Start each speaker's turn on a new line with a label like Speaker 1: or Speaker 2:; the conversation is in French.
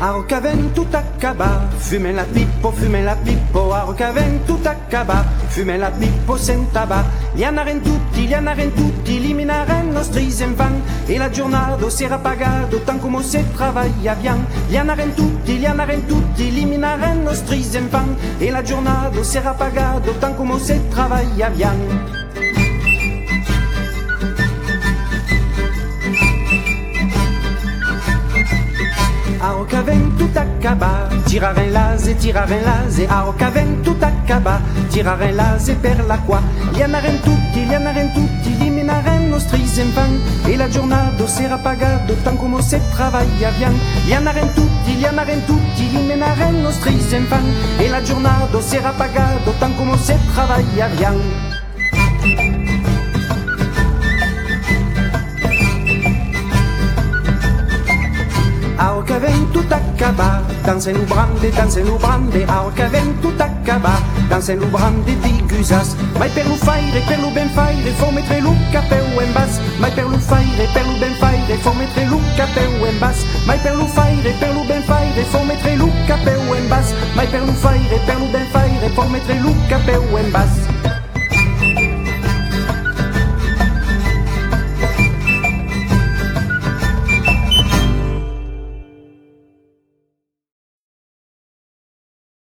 Speaker 1: Arca vento t'accaba, fume la pippo, arca vento t'accaba, fume la pippo sen tabac. Li anaren tutti, eliminaren nostri enfants, e la giornata sera pagado, tant como se travailla bien. Li anaren tutti, eliminaren nostri enfants, e la giornata sera pagado, tant como se travailla bien. Arca vento t'accaba, tiraren lase, arca vento t'accaba, tiraren lase per l'acqua. Li anaren tutti, eliminaren nostri enfants, e la giornata sera pagado, tant como se travailla bien. Li anaren tutti, eliminaren nostri enfants, e la giornata sera pagado, tant como se travailla bien. Arca vento t'accaba, dansen u brande, arca vento t'accaba, dansen u brande di gusas. Mai per lu ben faire, fo mettere lu capeu en bas. Mai per lu ben faire, fo mettere lu capeu en bas. Mai per lu ben faire, fo mettere lu capeu en bas. Mai per lu ben faire, fo mettere lu capeu en bas.